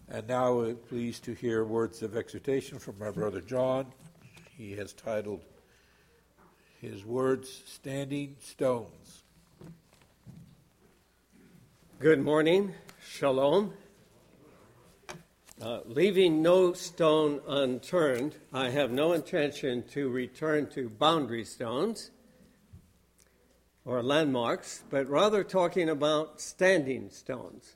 And now we're pleased to hear words of exhortation from our brother John. He has titled his words, Standing Stones. Good morning. Shalom. Leaving no stone unturned, I have no intention to return to boundary stones or landmarks, but rather talking about standing stones.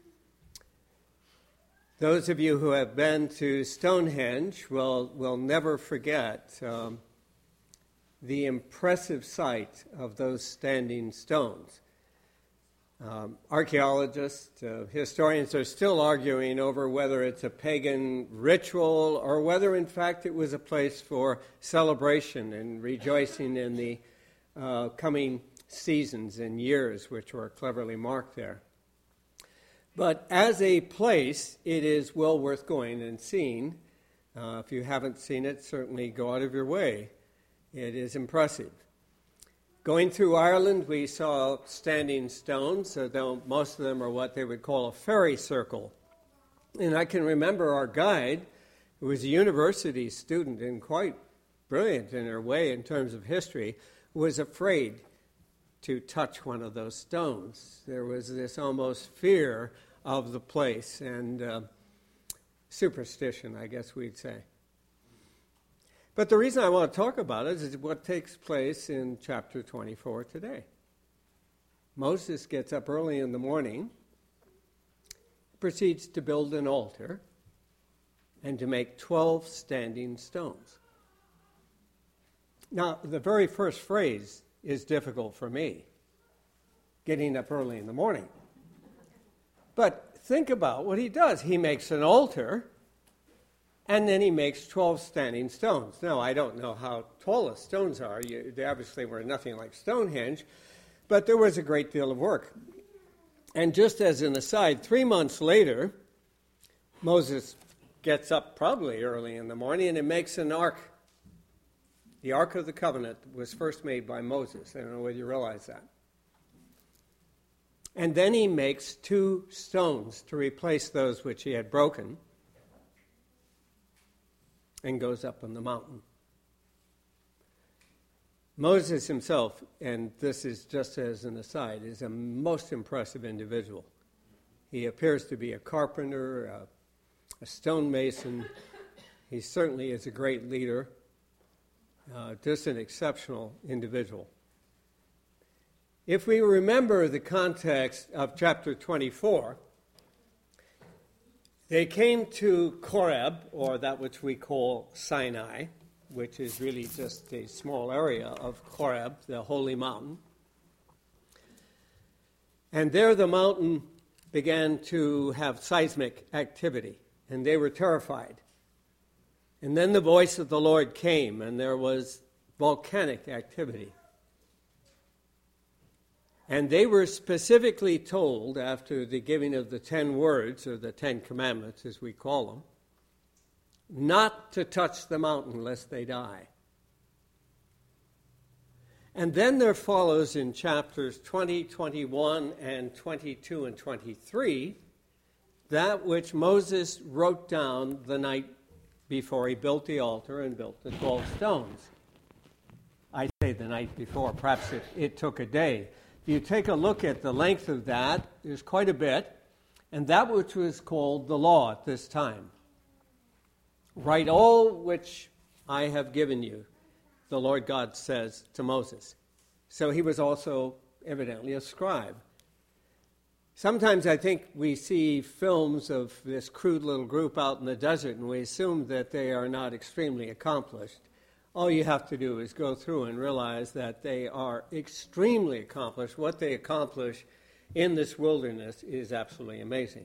Those of you who have been to Stonehenge will never forget the impressive sight of those standing stones. Archaeologists, historians are still arguing over whether it's a pagan ritual or whether, in fact, it was a place for celebration and rejoicing in the coming seasons and years, which were cleverly marked there. But as a place, it is well worth going and seeing. If you haven't seen it, certainly go out of your way. It is impressive. Going through Ireland, we saw standing stones, though most of them are what they would call a fairy circle. And I can remember our guide, who was a university student and quite brilliant in her way in terms of history, was afraid to touch one of those stones. There was this almost fear of the place and superstition, I guess we'd say. But the reason I want to talk about it is what takes place in chapter 24 today. Moses gets up early in the morning, proceeds to build an altar, and to make 12 standing stones. Now, the very first phrase is difficult for me, getting up early in the morning. But think about what he does. He makes an altar, and then he makes 12 standing stones. Now, I don't know how tall the stones are. They obviously were nothing like Stonehenge, but there was a great deal of work. And just as an aside, 3 months later, Moses gets up probably early in the morning and makes an ark. The Ark of the Covenant was first made by Moses. I don't know whether you realize that. And then he makes 2 stones to replace those which he had broken and goes up on the mountain. Moses himself, and this is just as an aside, is a most impressive individual. He appears to be a carpenter, a stonemason. He certainly is a great leader, just an exceptional individual. If we remember the context of chapter 24, they came to Horeb, or that which we call Sinai, which is really just a small area of Horeb, the holy mountain. And there the mountain began to have seismic activity, and they were terrified. And then the voice of the Lord came, and there was volcanic activity. And they were specifically told, after the giving of the 10 words, or the 10 commandments as we call them, not to touch the mountain lest they die. And then there follows in chapters 20, 21, and 22 and 23, that which Moses wrote down the night before he built the altar and built the 12 stones. I say the night before, perhaps it took a day. If you take a look at the length of that, there's quite a bit, and that which was called the law at this time. Write all which I have given you, the Lord God says to Moses. So he was also evidently a scribe. Sometimes I think we see films of this crude little group out in the desert, and we assume that they are not extremely accomplished. All you have to do is go through and realize that they are extremely accomplished. What they accomplish in this wilderness is absolutely amazing.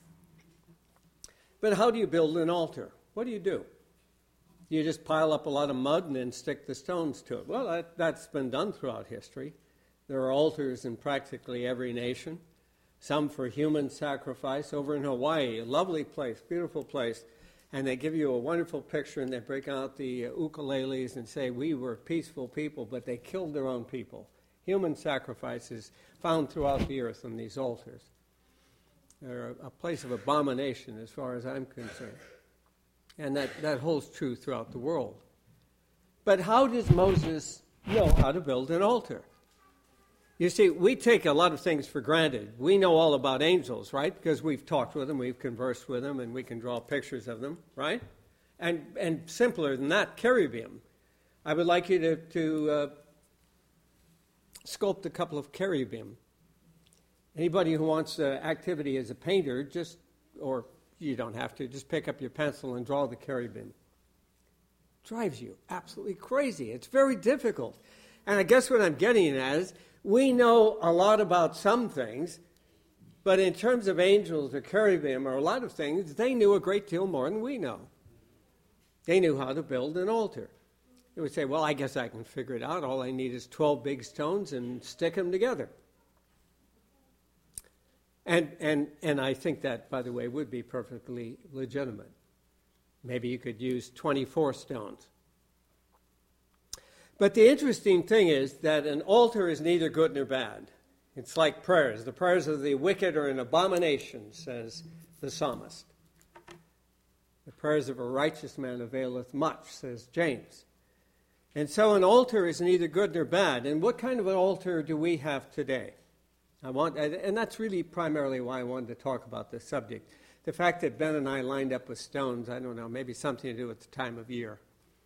But how do you build an altar? What do? You just pile up a lot of mud and then stick the stones to it. Well, that's been done throughout history. There are altars in practically every nation, some for human sacrifice. Over in Hawaii, a lovely place, beautiful place, and they give you a wonderful picture, and they break out the ukuleles and say, we were peaceful people, but they killed their own people. Human sacrifices found throughout the earth on these altars. They're a place of abomination as far as I'm concerned. And that holds true throughout the world. But how does Moses know how to build an altar? You see, we take a lot of things for granted. We know all about angels, right? Because we've talked with them, we've conversed with them, and we can draw pictures of them, right? And simpler than that, cherubim. I would like you to sculpt a couple of cherubim. Anybody who wants activity as a painter, or you don't have to, just pick up your pencil and draw the cherubim. Drives you absolutely crazy. It's very difficult. And I guess what I'm getting at is, we know a lot about some things, but in terms of angels or cherubim or a lot of things, they knew a great deal more than we know. They knew how to build an altar. They would say, well, I guess I can figure it out. All I need is 12 big stones and stick them together. And I think that, by the way, would be perfectly legitimate. Maybe you could use 24 stones. But the interesting thing is that an altar is neither good nor bad. It's like prayers. The prayers of the wicked are an abomination, says the psalmist. The prayers of a righteous man availeth much, says James. And so an altar is neither good nor bad. And what kind of an altar do we have today? And that's really primarily why I wanted to talk about this subject. The fact that Ben and I lined up with stones, I don't know, maybe something to do with the time of year.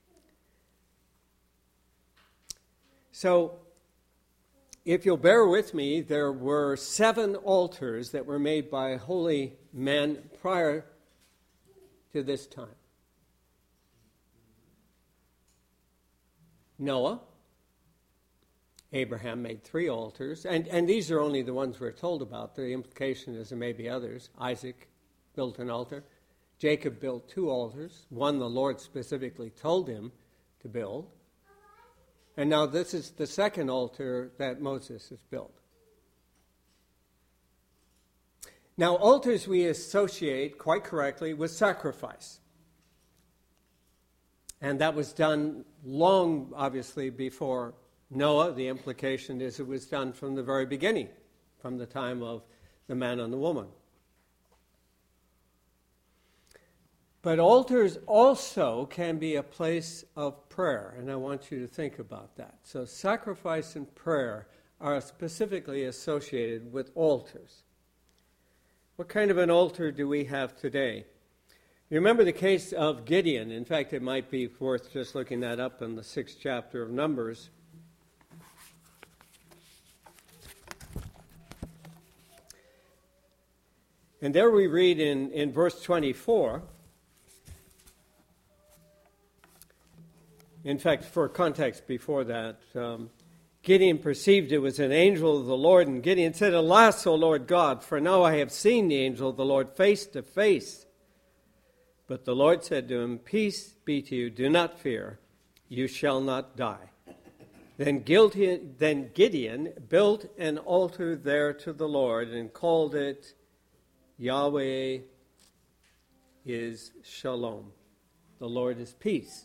So, if you'll bear with me, there were 7 altars that were made by holy men prior to this time. Noah, Abraham made 3 altars, and these are only the ones we're told about. The implication is there may be others. Isaac built an altar. Jacob built 2 altars. One the Lord specifically told him to build. And now this is the second altar that Moses has built. Now, altars we associate, quite correctly, with sacrifice. And that was done long, obviously, before Noah. The implication is it was done from the very beginning, from the time of the man and the woman. But altars also can be a place of prayer, and I want you to think about that. So sacrifice and prayer are specifically associated with altars. What kind of an altar do we have today? You remember the case of Gideon. In fact, it might be worth just looking that up in the 6th chapter of Numbers. And there we read in verse 24, in fact, for context before that, Gideon perceived it was an angel of the Lord, and Gideon said, Alas, O Lord God, for now I have seen the angel of the Lord face to face. But the Lord said to him, Peace be to you, do not fear, you shall not die. Then Gideon built an altar there to the Lord and called it Yahweh is Shalom. The Lord is peace.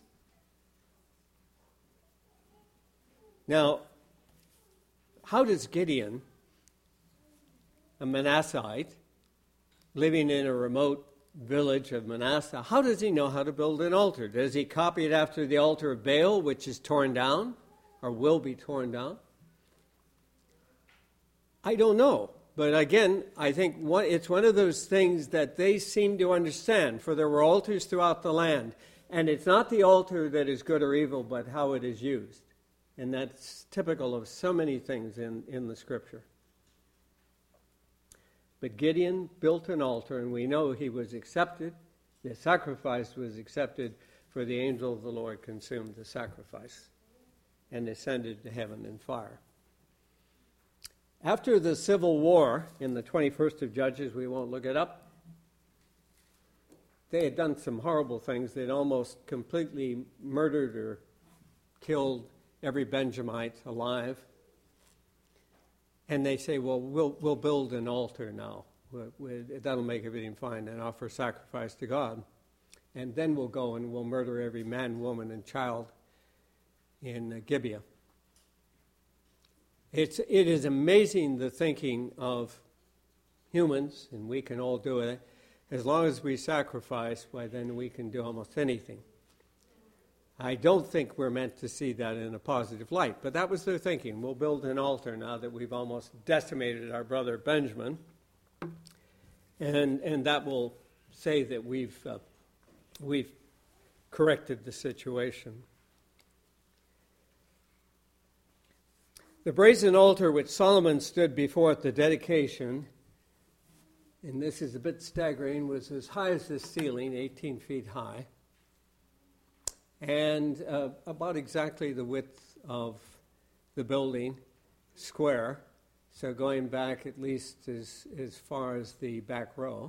Now, how does Gideon, a Manassehite, living in a remote village of Manasseh, how does he know how to build an altar? Does he copy it after the altar of Baal, which is torn down, or will be torn down? I don't know. But again, I think it's one of those things that they seem to understand, for there were altars throughout the land. And it's not the altar that is good or evil, but how it is used. And that's typical of so many things in the Scripture. But Gideon built an altar, and we know he was accepted. The sacrifice was accepted, for the angel of the Lord consumed the sacrifice and ascended to heaven in fire. After the Civil War, in the 21st of Judges, we won't look it up, they had done some horrible things. They'd almost completely murdered or killed every Benjamite alive. And they say, well, we'll build an altar now. That'll make everything fine, and offer sacrifice to God. And then we'll go and we'll murder every man, woman, and child in Gibeah. It is amazing the thinking of humans, and we can all do it. As long as we sacrifice, why then we can do almost anything. I don't think we're meant to see that in a positive light, but that was their thinking. We'll build an altar now that we've almost decimated our brother Benjamin, and that will say that we've corrected the situation. The brazen altar which Solomon stood before at the dedication, and this is a bit staggering, was as high as this ceiling, 18 feet high, and about exactly the width of the building, square, so going back at least as far as the back row.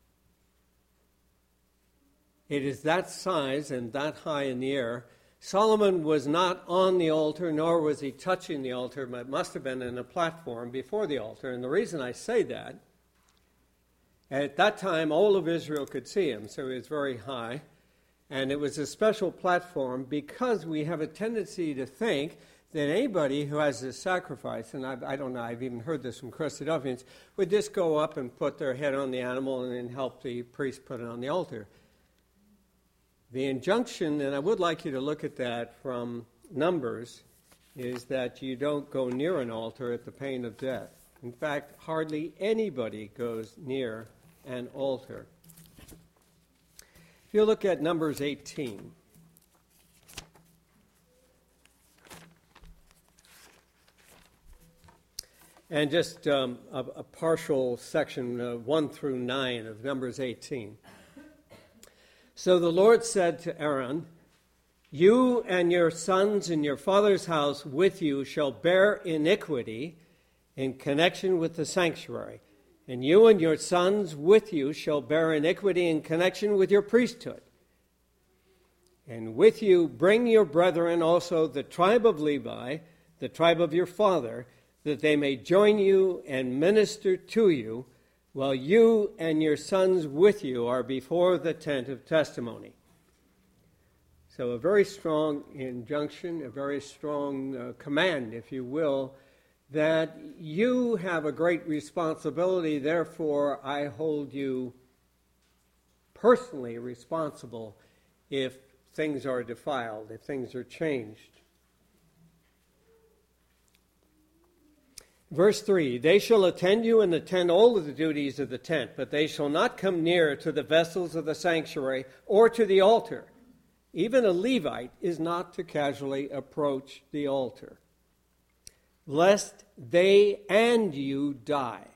It is that size and that high in the air. Solomon was not on the altar, nor was he touching the altar, but must have been in a platform before the altar. And the reason I say that, at that time all of Israel could see him, so he was very high. And it was a special platform because we have a tendency to think that anybody who has a sacrifice, and I don't know, I've even heard this from Christadelphians, would just go up and put their head on the animal and then help the priest put it on the altar. The injunction, and I would like you to look at that from Numbers, is that you don't go near an altar at the pain of death. In fact, hardly anybody goes near an altar. If you look at Numbers 18, and just a partial section 1 through 9 of Numbers 18. So the Lord said to Aaron, "You and your sons and your father's house with you shall bear iniquity in connection with the sanctuary, and you and your sons with you shall bear iniquity in connection with your priesthood. And with you bring your brethren also the tribe of Levi, the tribe of your father, that they may join you and minister to you, while you and your sons with you are before the tent of testimony." So a very strong injunction, a very strong command, if you will, that you have a great responsibility, therefore I hold you personally responsible if things are defiled, if things are changed. Verse 3, "They shall attend you and attend all of the duties of the tent, but they shall not come near to the vessels of the sanctuary or to the altar. Even a Levite is not to casually approach the altar, lest they and you die.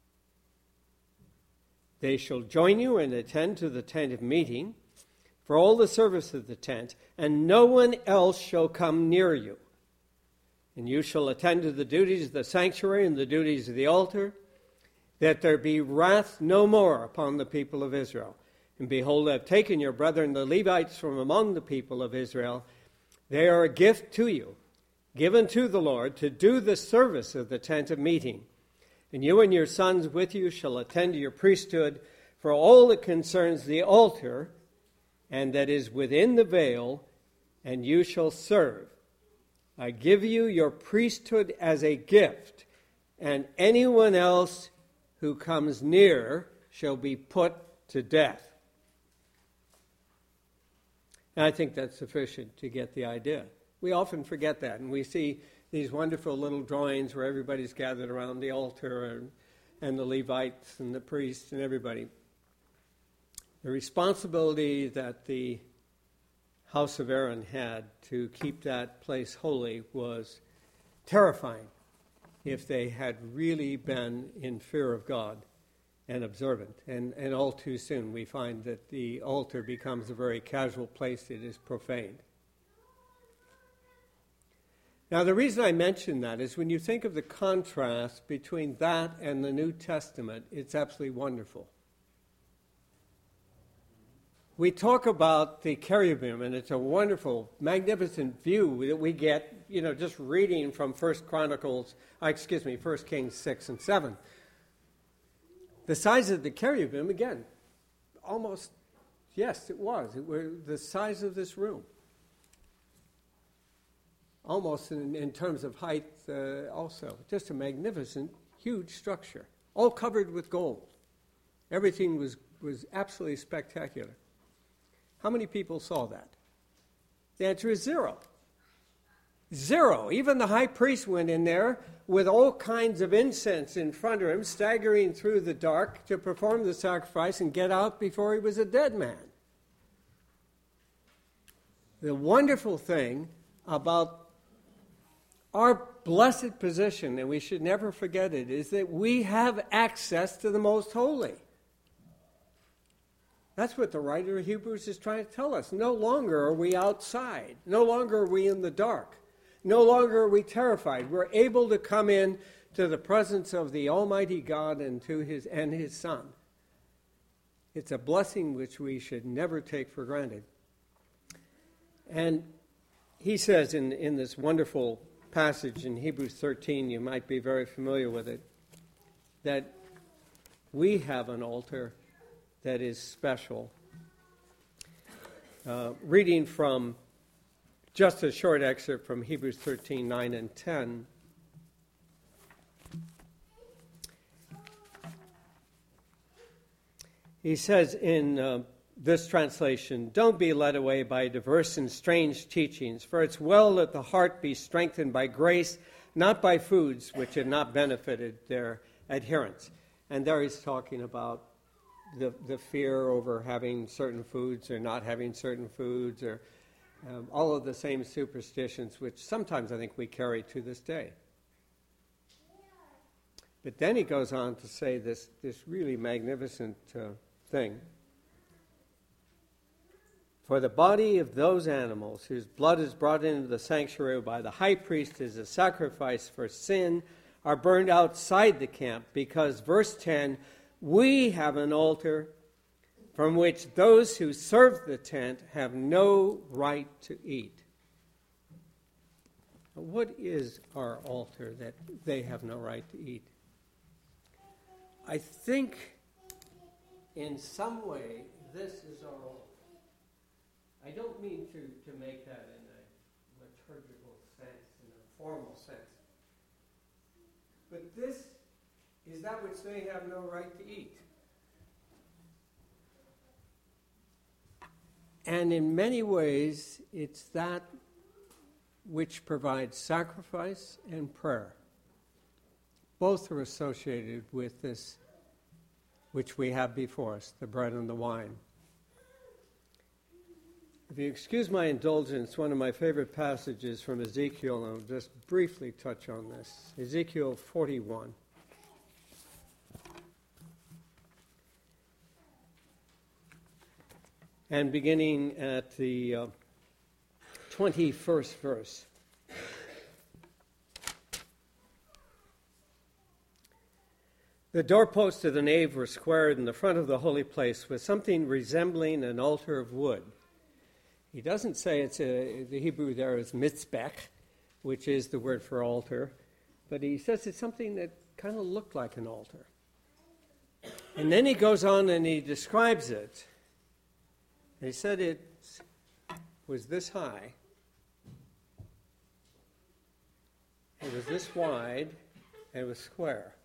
They shall join you and attend to the tent of meeting for all the service of the tent, and no one else shall come near you. And you shall attend to the duties of the sanctuary and the duties of the altar, that there be wrath no more upon the people of Israel. And behold, I have taken your brethren the Levites from among the people of Israel. They are a gift to you, given to the Lord, to do the service of the tent of meeting. And you and your sons with you shall attend to your priesthood for all that concerns the altar, and that is within the veil, and you shall serve. I give you your priesthood as a gift, and anyone else who comes near shall be put to death." And I think that's sufficient to get the idea. We often forget that, and we see these wonderful little drawings where everybody's gathered around the altar, and the Levites and the priests and everybody. The responsibility that the house of Aaron had to keep that place holy was terrifying if they had really been in fear of God and observant. And all too soon we find that the altar becomes a very casual place. It is profaned. Now, the reason I mention that is when you think of the contrast between that and the New Testament, it's absolutely wonderful. We talk about the cherubim, and it's a wonderful, magnificent view that we get, just reading from 1 Kings 6 and 7. The size of the cherubim, again, almost, yes, it was. It was the size of this room. Almost in terms of height also. Just a magnificent, huge structure. all covered with gold. Everything was absolutely spectacular. How many people saw that? The answer is 0. 0. Even the high priest went in there with all kinds of incense in front of him, staggering through the dark to perform the sacrifice and get out before he was a dead man. The wonderful thing about our blessed position, and we should never forget it, is that we have access to the Most Holy. That's what the writer of Hebrews is trying to tell us. No longer are we outside. No longer are we in the dark. No longer are we terrified. We're able to come in to the presence of the Almighty God and His Son. It's a blessing which we should never take for granted. And he says in this wonderful passage in Hebrews 13, you might be very familiar with it, that we have an altar that is special. Reading from just a short excerpt from Hebrews 13, 9 and 10. He says in this translation, "Don't be led away by diverse and strange teachings, for it's well that the heart be strengthened by grace, not by foods which have not benefited their adherents." And there he's talking about the fear over having certain foods or not having certain foods, or all of the same superstitions which sometimes I think we carry to this day. But then he goes on to say this really magnificent thing. "For the body of those animals whose blood is brought into the sanctuary by the high priest as a sacrifice for sin are burned outside the camp, because," verse 10, "we have an altar from which those who serve the tent have no right to eat." What is our altar that they have no right to eat? I think in some way this is our altar. I don't mean to make that in a liturgical sense, in a formal sense. But this is that which they have no right to eat. And in many ways, it's that which provides sacrifice and prayer. Both are associated with this which we have before us, the bread and the wine. If you excuse my indulgence, one of my favorite passages from Ezekiel, and I'll just briefly touch on this. Ezekiel 41. And beginning at the 21st verse. "The doorposts of the nave were squared in the front of the holy place with something resembling an altar of wood." He doesn't say the Hebrew there is mitzbech, which is the word for altar, but he says it's something that kind of looked like an altar. And then he goes on and he describes it. He said it was this high, it was this wide, and it was square.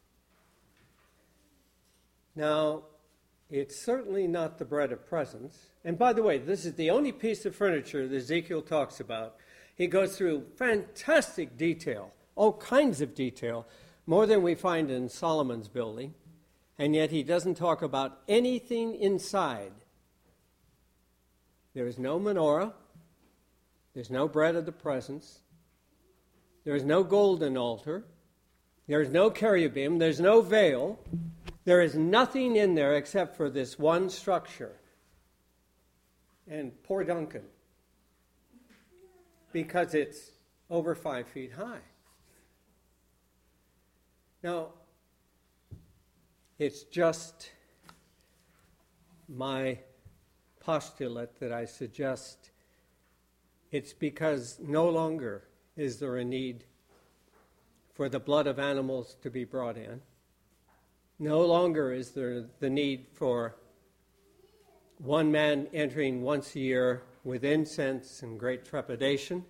Now, it's certainly not the bread of presence. And by the way, this is the only piece of furniture that Ezekiel talks about. He goes through fantastic detail, all kinds of detail, more than we find in Solomon's building. And yet he doesn't talk about anything inside. There is no menorah. There's no bread of the presence. There is no golden altar. There is no cherubim. There's no veil. There is nothing in there except for this one structure. And poor Duncan, because it's over 5 feet high. Now, it's just my postulate that I suggest it's because no longer is there a need for the blood of animals to be brought in. No longer is there the need for one man entering once a year with incense and great trepidation.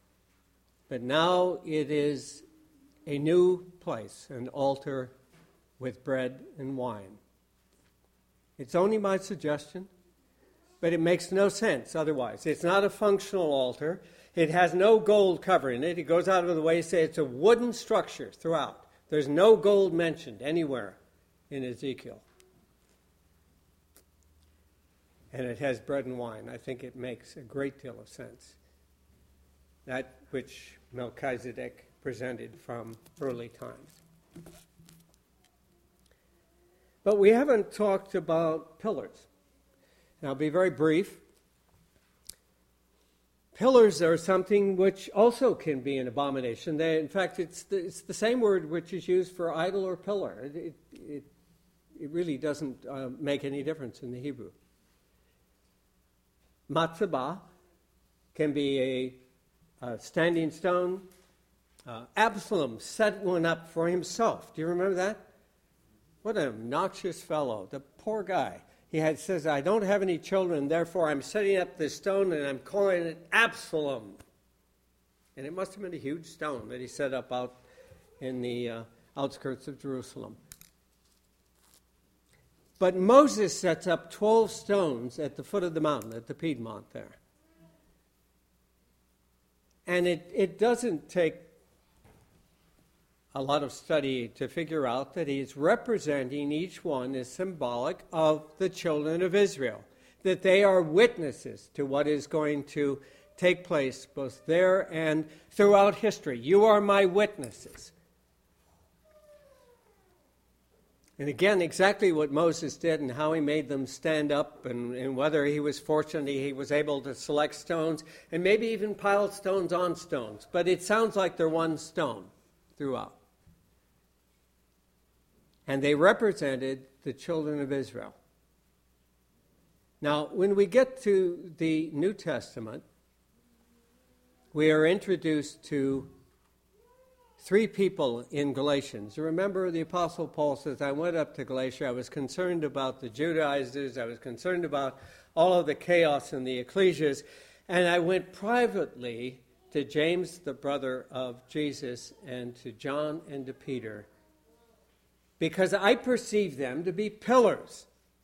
But now it is a new place, an altar with bread and wine. It's only my suggestion, but it makes no sense otherwise. It's not a functional altar. It has no gold covering it. It goes out of the way to say it's a wooden structure throughout. There's no gold mentioned anywhere in Ezekiel. And it has bread and wine. I think it makes a great deal of sense. That which Melchizedek presented from early times. But we haven't talked about pillars. And I'll be very brief. Pillars are something which also can be an abomination. In fact, it's the same word which is used for idol or pillar. It really doesn't make any difference in the Hebrew. Matzabah can be a standing stone. Absalom set one up for himself. Do you remember that? What an obnoxious fellow. The poor guy. He says, I don't have any children, therefore I'm setting up this stone and I'm calling it Absalom. And it must have been a huge stone that he set up out in the outskirts of Jerusalem. But Moses sets up 12 stones at the foot of the mountain, at the Piedmont there. And it doesn't take a lot of study to figure out that he's representing each one as symbolic of the children of Israel, that they are witnesses to what is going to take place both there and throughout history. You are my witnesses. And again, exactly what Moses did and how he made them stand up and whether he was fortunate he was able to select stones and maybe even pile stones on stones. But it sounds like they're one stone throughout. And they represented the children of Israel. Now, when we get to the New Testament, we are introduced to 3 people in Galatians. Remember, the Apostle Paul says, I went up to Galatia. I was concerned about the Judaizers. I was concerned about all of the chaos in the ecclesias. And I went privately to James, the brother of Jesus, and to John and to Peter, because I perceive them to be pillars.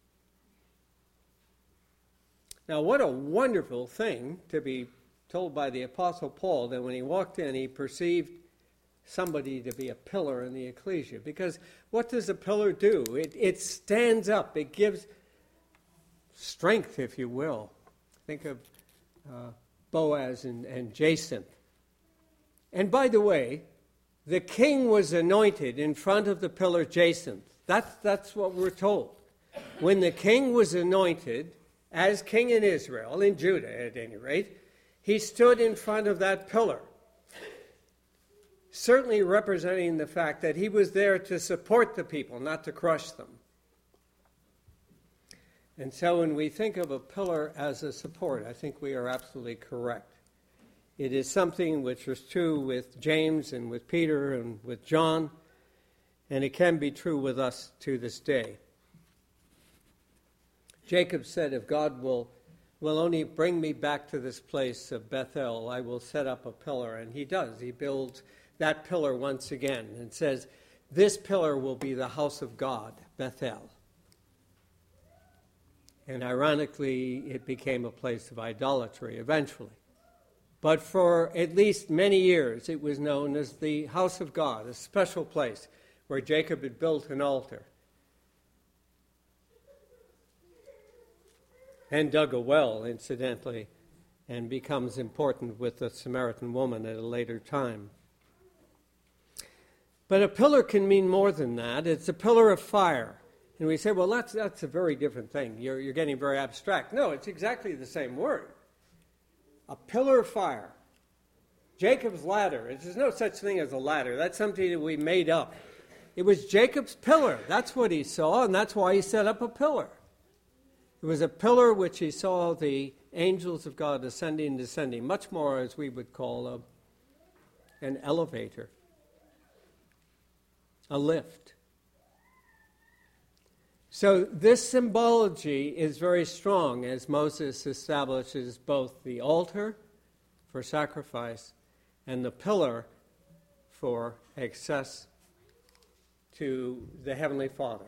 Now, what a wonderful thing to be told by the Apostle Paul that when he walked in, he perceived somebody to be a pillar in the ecclesia. Because what does a pillar do? It stands up. It gives strength, if you will. Think of Boaz and Jacinth. And by the way, the king was anointed in front of the pillar Jacinth. That's what we're told. When the king was anointed as king in Israel, in Judah at any rate, he stood in front of that pillar, certainly representing the fact that he was there to support the people, not to crush them. And so when we think of a pillar as a support, I think we are absolutely correct. It is something which was true with James and with Peter and with John, and it can be true with us to this day. Jacob said, if God will only bring me back to this place of Bethel, I will set up a pillar. And he does. He builds that pillar once again and says, this pillar will be the house of God, Bethel. And ironically, it became a place of idolatry eventually. But for at least many years, it was known as the house of God, a special place where Jacob had built an altar and dug a well, incidentally, and becomes important with the Samaritan woman at a later time. But a pillar can mean more than that. It's a pillar of fire. And we say, well, that's a very different thing. You're getting very abstract. No, it's exactly the same word. A pillar of fire. Jacob's ladder. There's no such thing as a ladder. That's something that we made up. It was Jacob's pillar. That's what he saw, and that's why he set up a pillar. It was a pillar which he saw the angels of God ascending and descending, much more as we would call an elevator, a lift. So this symbology is very strong as Moses establishes both the altar for sacrifice and the pillar for access to the Heavenly Father.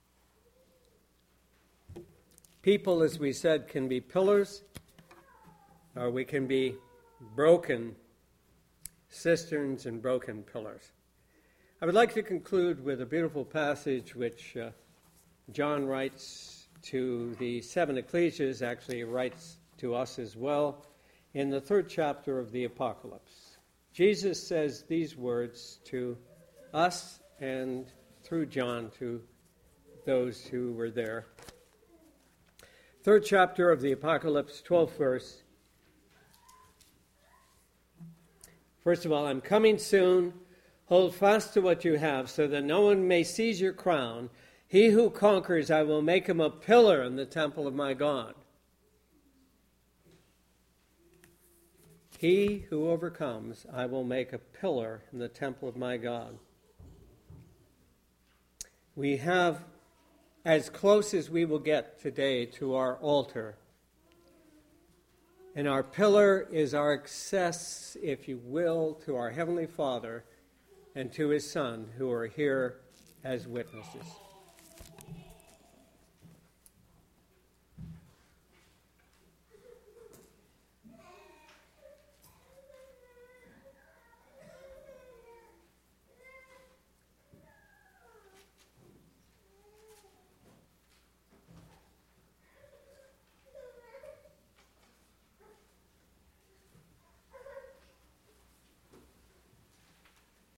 People, as we said, can be pillars, or we can be broken cisterns and broken pillars. I would like to conclude with a beautiful passage which John writes to the seven ecclesias, actually writes to us as well, in the 3rd chapter of the Apocalypse. Jesus says these words to us and through John to those who were there. 3rd chapter of the Apocalypse, 12th verse. First of all, I'm coming soon. Hold fast to what you have, so that no one may seize your crown. He who conquers, I will make him a pillar in the temple of my God. He who overcomes, I will make a pillar in the temple of my God. We have as close as we will get today to our altar. And our pillar is our access, if you will, to our Heavenly Father and to His Son, who are here as witnesses.